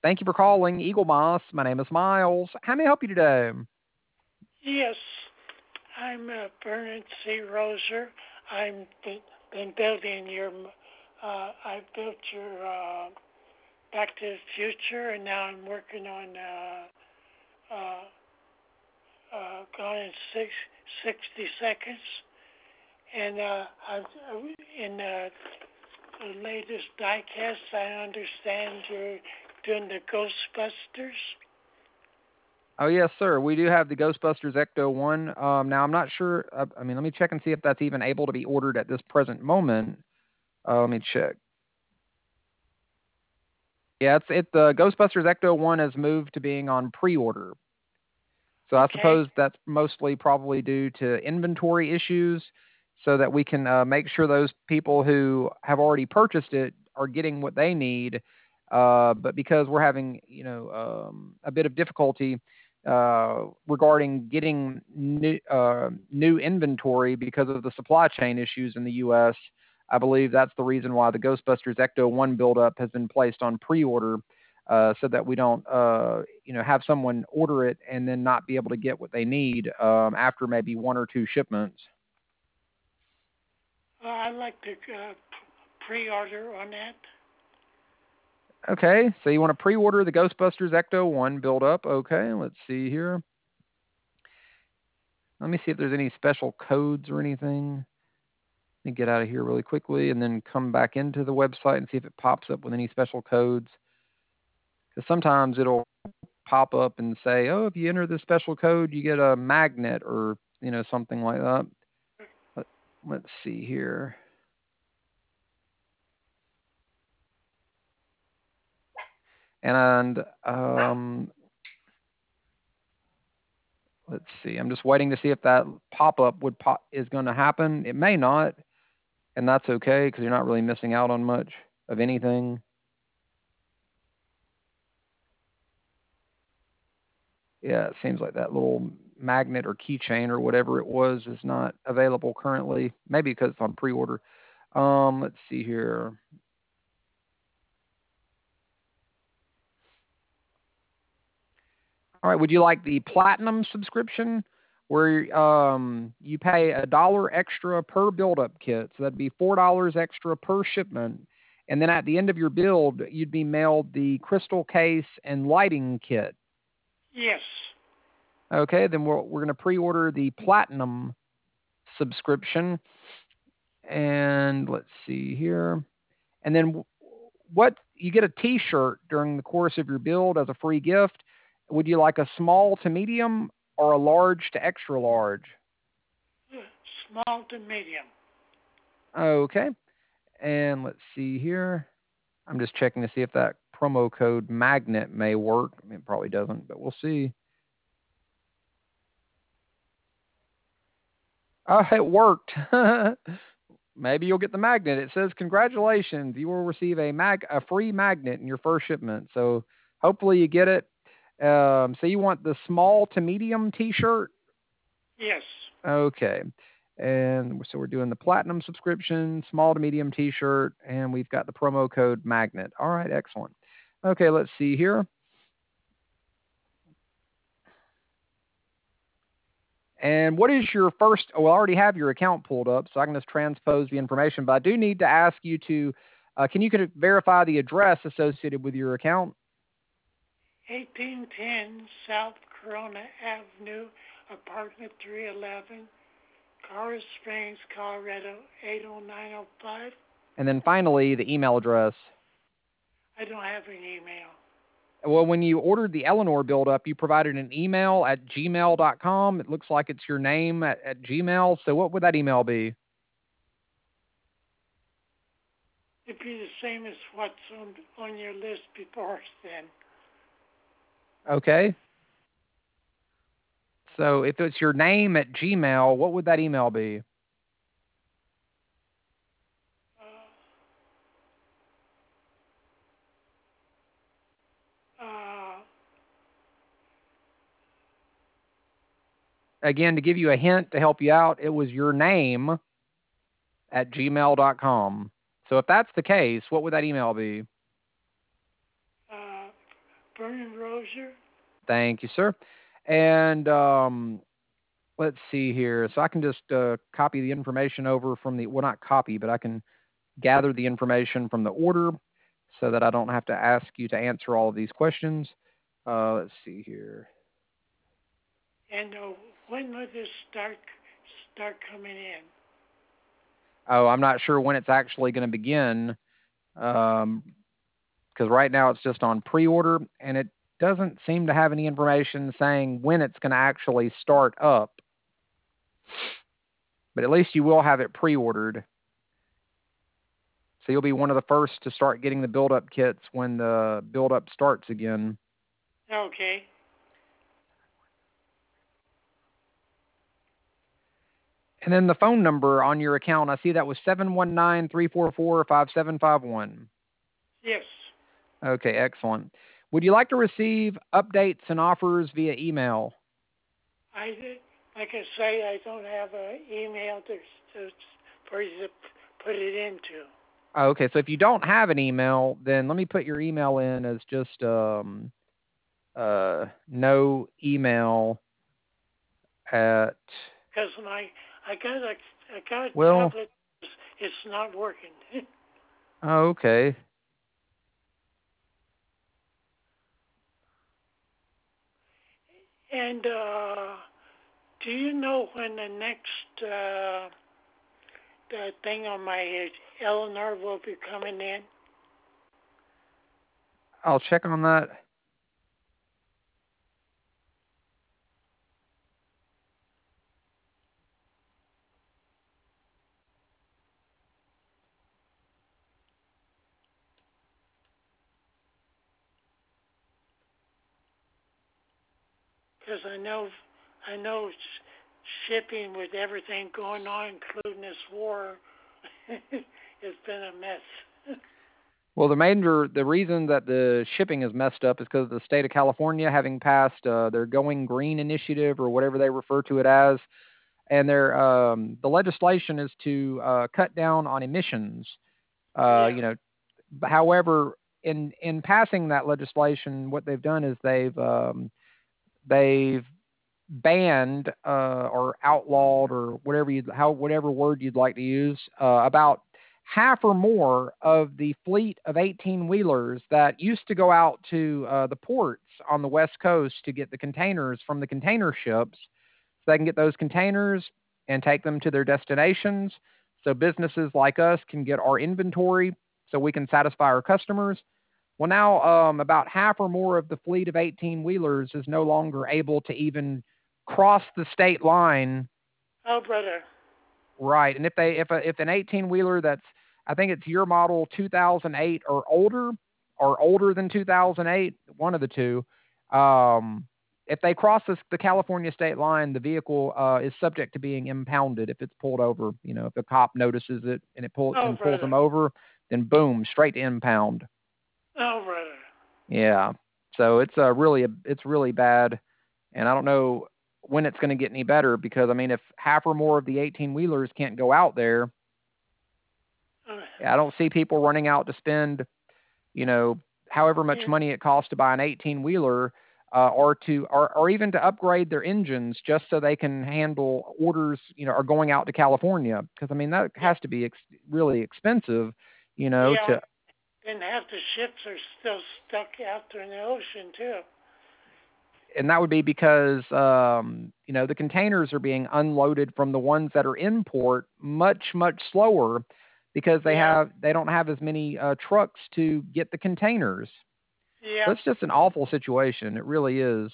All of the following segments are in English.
Thank you for calling Eagle Moss. My name is Miles. How may I help you today? Yes, I'm Bernard C. Roser. I'm been building I built your Back to the Future, and now I'm working on uh, Gone in 60 Seconds. And in the latest diecast, I understand you're doing the Ghostbusters. Oh, yes, sir. We do have the Ghostbusters Ecto 1. Now, I'm not sure. I mean, let me check and see if that's even able to be ordered at this present moment. Let me check. Yeah, the Ghostbusters Ecto 1 has moved to being on pre-order. So I Okay. suppose that's mostly probably due to inventory issues, so that we can make sure those people who have already purchased it are getting what they need. But because we're having, a bit of difficulty regarding getting new inventory because of the supply chain issues in the U.S., I believe that's the reason why the Ghostbusters Ecto 1 buildup has been placed on pre-order, so that we don't, have someone order it and then not be able to get what they need after maybe one or two shipments. I'd like to pre-order on that. Okay, so you want to pre-order the Ghostbusters Ecto 1 build up. Okay, let's see here. Let me see if there's any special codes or anything. Let me get out of here really quickly and then come back into the website and see if it pops up with any special codes. Because sometimes it'll pop up and say, oh, if you enter this special code, you get a magnet or, something like that. Let, let's see here. And let's see. I'm just waiting to see if that pop-up is going to happen. It may not, and that's okay because you're not really missing out on much of anything. Yeah, it seems like that little magnet or keychain or whatever it was is not available currently. Maybe because it's on pre-order. Let's see here. All right, would you like the platinum subscription, where you pay $1 extra per build-up kit? So that'd be $4 extra per shipment, and then at the end of your build, you'd be mailed the crystal case and lighting kit. Yes. Okay, then we're going to pre-order the platinum subscription, and let's see here, and then what you get a T-shirt during the course of your build as a free gift. Would you like a small to medium or a large to extra large? Small to medium. Okay. And let's see here. I'm just checking to see if that promo code magnet may work. I mean, it probably doesn't, but we'll see. Oh, it worked. Maybe you'll get the magnet. It says, congratulations, you will receive a free magnet in your first shipment. So hopefully you get it. So you want the small to medium T-shirt? Yes. Okay. And so we're doing the platinum subscription, small to medium T-shirt, and we've got the promo code magnet. All right, excellent. Okay, let's see here. And what is your first? Oh, I already have your account pulled up, so I can just transpose the information. But I do need to ask you to, can you verify the address associated with your account? 1810 South Corona Avenue, apartment 311, Colorado Springs, Colorado 80905. And then finally, the email address. I don't have an email. Well, when you ordered the Eleanor build-up, you provided an email at gmail.com. It looks like it's your name at Gmail. So what would that email be? It'd be the same as what's on your list before then. Okay. So if it's your name at Gmail, what would that email be? Uh, uh, Again, to give you a hint to help you out, it was your name at gmail.com. So if that's the case, what would that email be? Vernon Rozier. Thank you, sir. And let's see here. So I can just copy the information over from the, well, not copy, but I can gather the information from the order so that I don't have to ask you to answer all of these questions. Let's see here. And when will this start coming in? Oh, I'm not sure when it's actually going to begin, because right now it's just on pre-order, and it doesn't seem to have any information saying when it's going to actually start up. But at least you will have it pre-ordered. So you'll be one of the first to start getting the build-up kits when the build-up starts again. Okay. And then the phone number on your account, I see that was 719-344-5751. Yes. Okay, excellent. Would you like to receive updates and offers via email? Like I say, I don't have an email for you to put it into. Okay, so if you don't have an email, then let me put your email in as just no email at. Because I got a Well, tablet. It's not working. okay. And do you know when the next the thing on my Eleanor will be coming in? I'll check on that. Because I know shipping with everything going on, including this war, it's been a mess. Well, the reason that the shipping is messed up is because of the state of California having passed their Going Green initiative, or whatever they refer to it as, and the legislation is to cut down on emissions. Yeah. However, in passing that legislation, what they've done is they've banned or outlawed, or whatever word you'd like to use, about half or more of the fleet of 18-wheelers that used to go out to the ports on the West Coast to get the containers from the container ships, so they can get those containers and take them to their destinations, so businesses like us can get our inventory so we can satisfy our customers. Well, now about half or more of the fleet of 18-wheelers is no longer able to even cross the state line. Oh, brother. Right. And if an 18-wheeler that's, I think it's year model 2008 or older than 2008, one of the two, if they cross the California state line, the vehicle is subject to being impounded if it's pulled over. If a cop notices it and pulls them over, then boom, straight to impound. Oh, brother. Yeah. So it's really bad, and I don't know when it's going to get any better, because I mean, if half or more of the 18-wheelers can't go out there, I don't see people running out to spend, however much money it costs to buy an 18-wheeler, or even to upgrade their engines just so they can handle orders, or going out to California, because I mean that has to be really expensive, Yeah. And half the ships are still stuck out there in the ocean too. And that would be because the containers are being unloaded from the ones that are in port much slower, because they don't have as many trucks to get the containers. Yeah. So it's just an awful situation. It really is.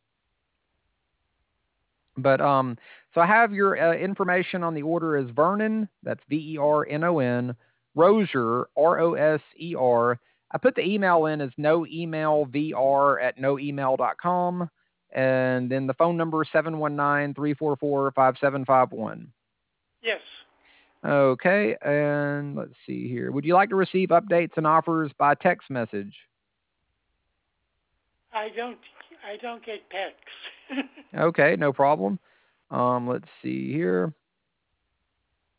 But so I have your information on the order as Vernon. That's VERNON. Rozier, ROSER. I put the email in as noemailvr@noemail.com. And then the phone number is 719-344-5751. Yes. Okay, and let's see here. Would you like to receive updates and offers by text message? I don't get texts. Okay, no problem. Let's see here.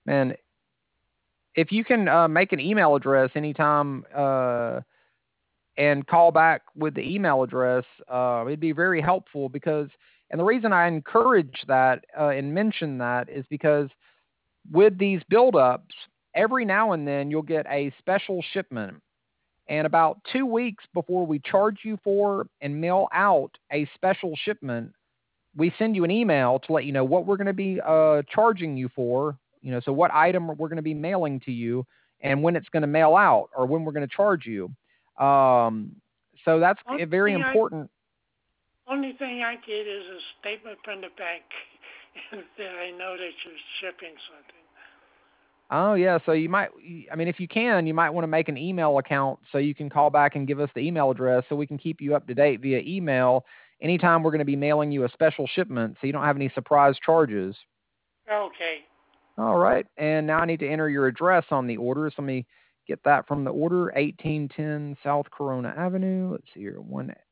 Man, if you can make an email address anytime and call back with the email address, it'd be very helpful because, and the reason I encourage that and mention that is because with these buildups, every now and then you'll get a special shipment. And about 2 weeks before we charge you for and mail out a special shipment, we send you an email to let you know what we're going to be charging you for, so what item we're going to be mailing to you and when it's going to mail out or when we're going to charge you. So that's very important. Only thing I get is a statement from the bank that I know that you're shipping something. Oh yeah, so if you can, you might want to make an email account so you can call back and give us the email address so we can keep you up to date via email anytime we're going to be mailing you a special shipment so you don't have any surprise charges. Okay. All right, and now I need to enter your address on the order. So let me get that from the order. 1810 South Corona Avenue. Let's see here.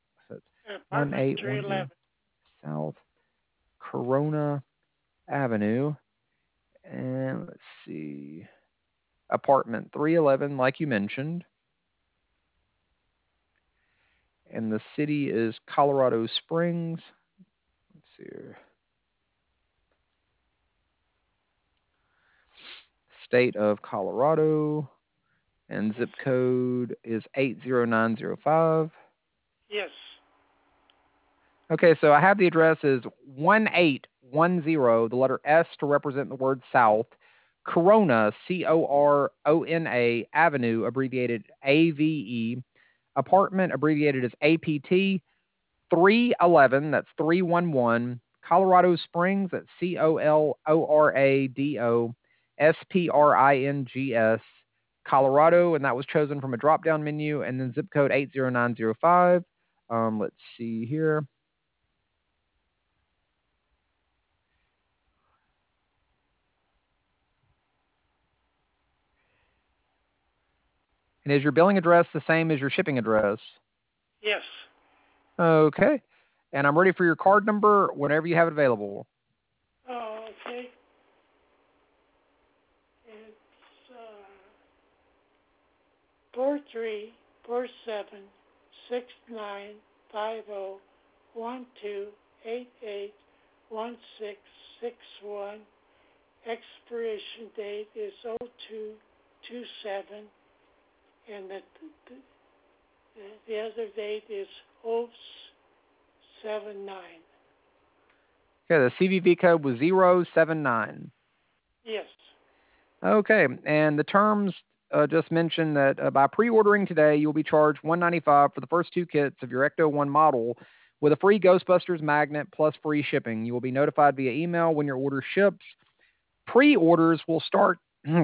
1810 South Corona Avenue. And let's see. Apartment 311, like you mentioned. And the city is Colorado Springs. Let's see here. State of Colorado. And zip code is 80905. Yes. Okay, so I have the address is 1810, the letter S to represent the word south, Corona, Corona Avenue, abbreviated AVE, apartment, abbreviated as APT, 311, that's 311, Colorado Springs, that's COLORADO Colorado, and that was chosen from a drop-down menu, and then zip code 80905. Let's see here. And is your billing address the same as your shipping address? Yes. Okay. And I'm ready for your card number whenever you have it available. Oh, okay. It's 4347695012881661. Expiration date is 0227, and the other date is 079. Okay, the CVV code was 079. Yes. Okay, and the terms just mentioned that by pre-ordering today, you'll be charged $195 for the first 2 kits of your Ecto-1 model with a free Ghostbusters magnet plus free shipping. You will be notified via email when your order ships. Pre-orders will start,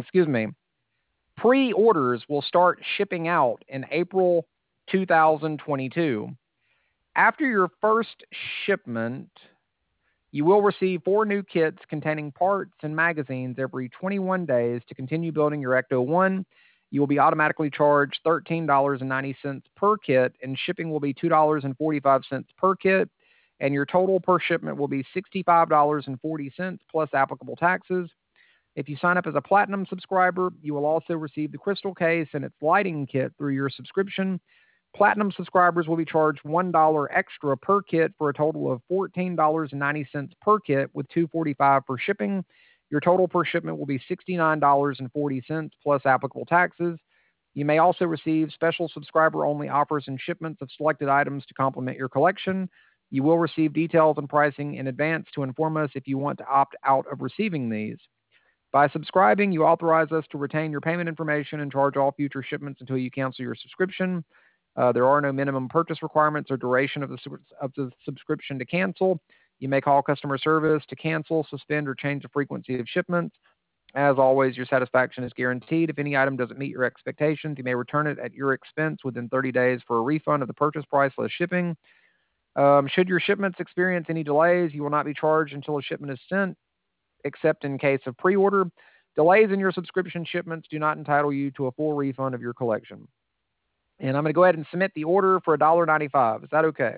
Pre-orders will start shipping out in April 2022. After your first shipment, you will receive 4 new kits containing parts and magazines every 21 days to continue building your Ecto-1. You will be automatically charged $13.90 per kit, and shipping will be $2.45 per kit, and your total per shipment will be $65.40 plus applicable taxes. If you sign up as a Platinum subscriber, you will also receive the crystal case and its lighting kit through your subscription. Platinum subscribers will be charged $1 extra per kit for a total of $14.90 per kit with $2.45 for shipping. Your total per shipment will be $69.40 plus applicable taxes. You may also receive special subscriber-only offers and shipments of selected items to complement your collection. You will receive details and pricing in advance to inform us if you want to opt out of receiving these. By subscribing, you authorize us to retain your payment information and charge all future shipments until you cancel your subscription. There are no minimum purchase requirements or duration of the subscription to cancel. You may call customer service to cancel, suspend, or change the frequency of shipments. As always, your satisfaction is guaranteed. If any item doesn't meet your expectations, you may return it at your expense within 30 days for a refund of the purchase price less shipping. Should your shipments experience any delays, you will not be charged until a shipment is sent, except in case of pre-order. Delays in your subscription shipments do not entitle you to a full refund of your collection. And I'm going to go ahead and submit the order for $1.95. Is that okay?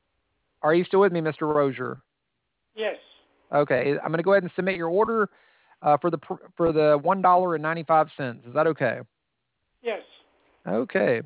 Are you still with me, Mr. Rozier? Yes. Okay. I'm going to go ahead and submit your order. for the $1.95. Is that okay? Yes. Okay.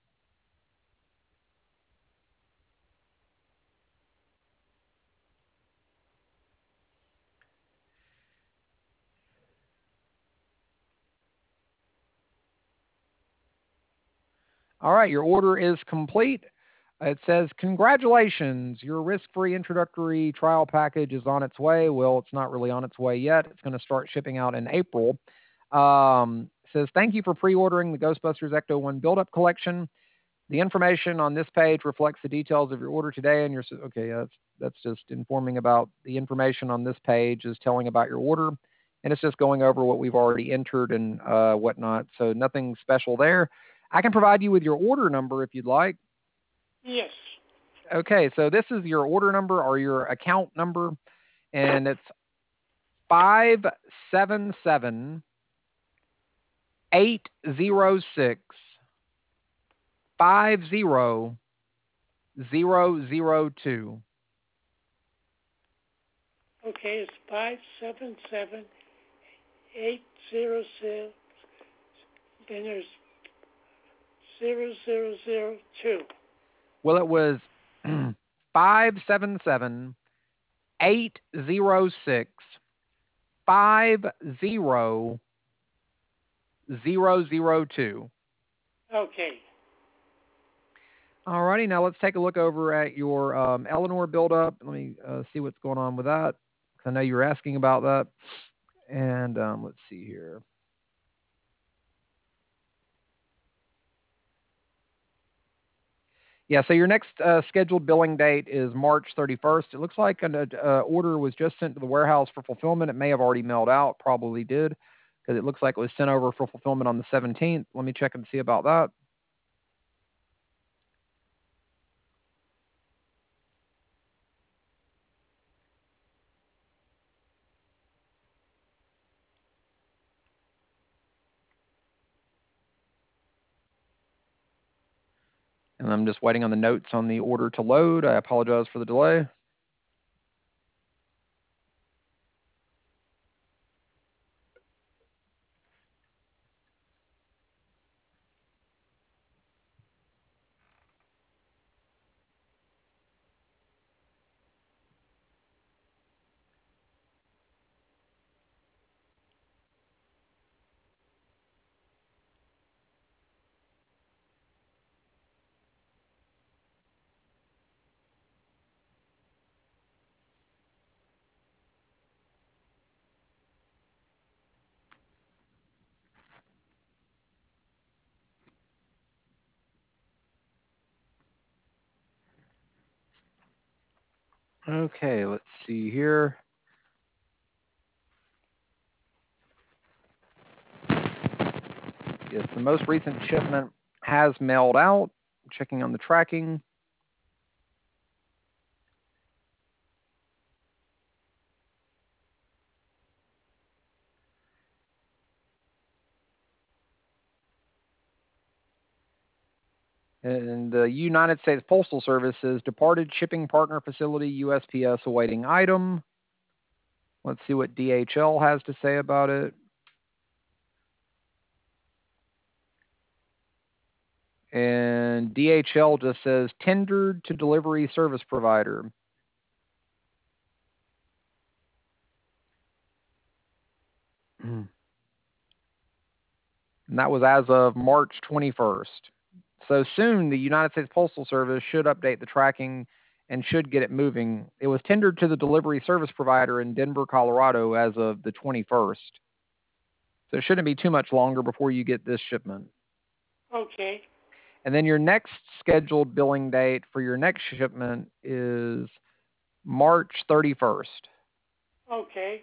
All right, your order is complete. It says, congratulations, your risk-free introductory trial package is on its way. Well, it's not really on its way yet. It's going to start shipping out in April. It says, thank you for pre-ordering the Ghostbusters Ecto-1 Build-Up Collection. The information on this page reflects the details of your order today and your... Okay, that's just informing about the information on this page is telling about your order. And it's just going over what we've already entered and whatnot. So nothing special there. I can provide you with your order number if you'd like. Yes. Okay, so this is your order number or your account number, and it's 577 806 50002. Okay, it's 577-806. Then there's 0002. Well, it was 577 806 50002. Okay. Alrighty, now let's take a look over at your Eleanor buildup. Let me see what's going on with that, because I know you were asking about that. And let's see here. Yeah, so your next scheduled billing date is March 31st. It looks like an order was just sent to the warehouse for fulfillment. It may have already mailed out, probably did, because it looks like it was sent over for fulfillment on the 17th. Let me check and see about that. And I'm just waiting on the notes on the order to load. I apologize for the delay. Okay, let's see here. Yes, the most recent shipment has mailed out. Checking on the tracking. And the United States Postal Service's departed shipping partner facility, USPS, awaiting item. Let's see what DHL has to say about it. And DHL just says tendered to delivery service provider. And that was as of March 21st. So soon, the United States Postal Service should update the tracking and should get it moving. It was tendered to the delivery service provider in Denver, Colorado as of the 21st. So it shouldn't be too much longer before you get this shipment. Okay. And then your next scheduled billing date for your next shipment is March 31st. Okay.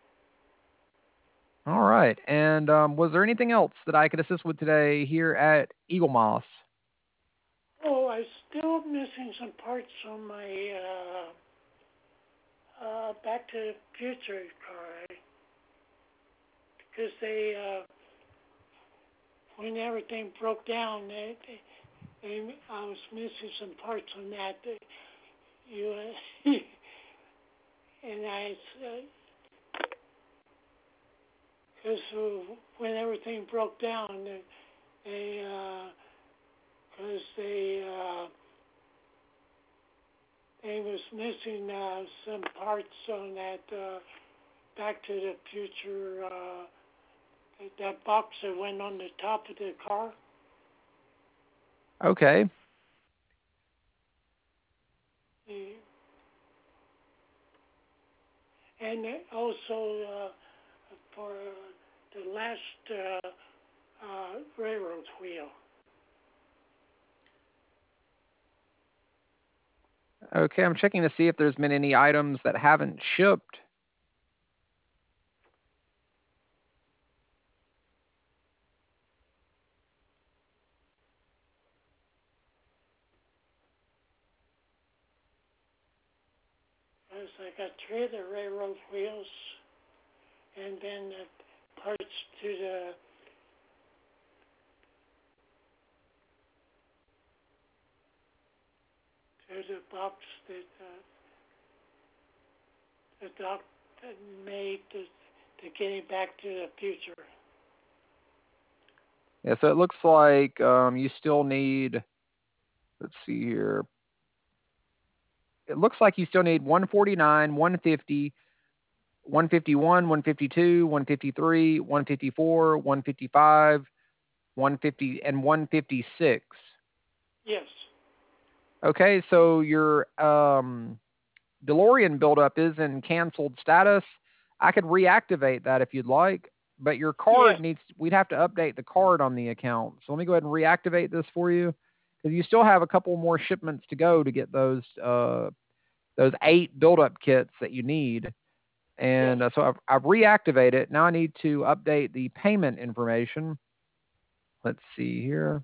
All right. And was there anything else that I could assist with today here at Eaglemoss? Oh, I'm still missing some parts on my Back to the Future car because when everything broke down, I was missing some parts on that. You and I because when everything broke down, they because they was missing some parts on that Back to the Future that box that went on the top of the car. Okay. And also for the last railroad wheel. Okay, I'm checking to see if there's been any items that haven't shipped. Because I got 3 of the railroad wheels, and then the parts to the box that the doc made to get it Back to the Future. Yeah, so it looks like you still need, let's see here. It looks like you still need 149, 150, 151, 152, 153, 154, 155, 150, and 156. Yes. Okay, so your DeLorean buildup is in canceled status. I could reactivate that if you'd like, but your card Yes. we'd have to update the card on the account. So let me go ahead and reactivate this for you, because you still have a couple more shipments to go to get those 8 buildup kits that you need. And Yes. so I've reactivated it. Now I need to update the payment information. Let's see here.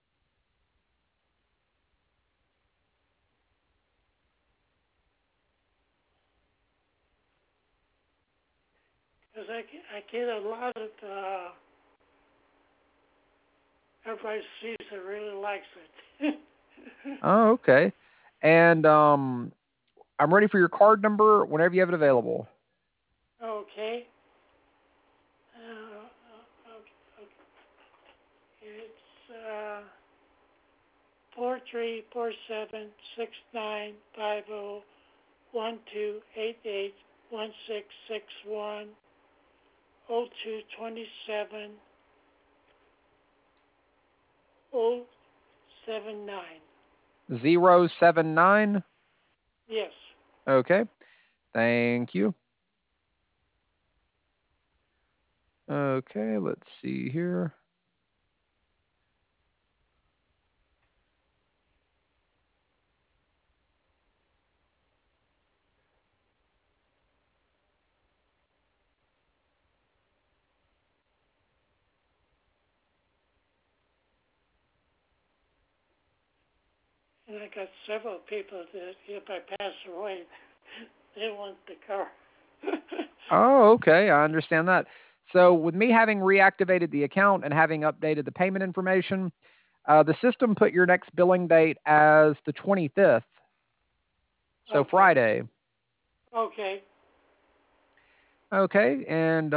Because I get a lot of everybody sees it really likes it. Oh, okay. And I'm ready for your card number whenever you have it available. Okay. Okay. It's 4347695012270279. 079. Yes. Okay. Thank you. Okay, let's see here. And I got several people that if I pass away, they want the car. Oh, okay. I understand that. So with me having reactivated the account and having updated the payment information, the system put your next billing date as the 25th. So Okay. Friday. Okay. Okay. And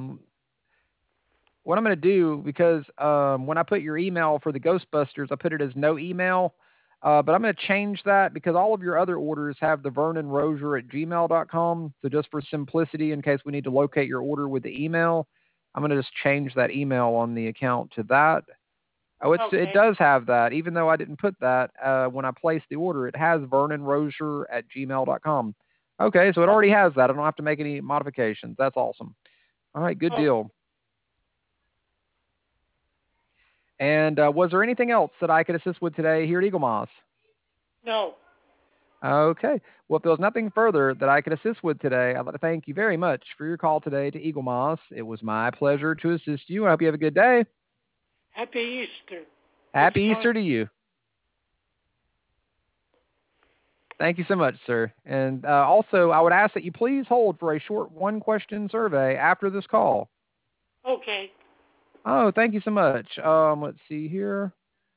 what I'm going to do, because when I put your email for the Ghostbusters, I put it as no email. But I'm going to change that because all of your other orders have the vernonrozier@gmail.com. So just for simplicity, in case we need to locate your order with the email, I'm going to just change that email on the account to that. Oh, it does have that, even though I didn't put that when I placed the order. It has vernonrozier@gmail.com. Okay, so it already has that. I don't have to make any modifications. That's awesome. All right, good deal. And was there anything else that I could assist with today here at Eaglemoss? No. Okay. Well, if there was nothing further that I could assist with today, I'd like to thank you very much for your call today to Eaglemoss. It was my pleasure to assist you. I hope you have a good day. Happy Easter. Happy Easter to you. Thank you so much, sir. And also, I would ask that you please hold for a short one-question survey after this call. Okay. Oh, thank you so much. Let's see here.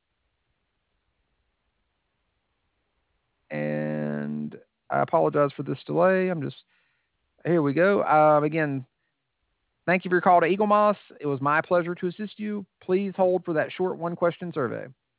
And I apologize for this delay. Here we go. Again, Thank you for your call to Eagle Moss. It was my pleasure to assist you. Please hold for that short one-question survey.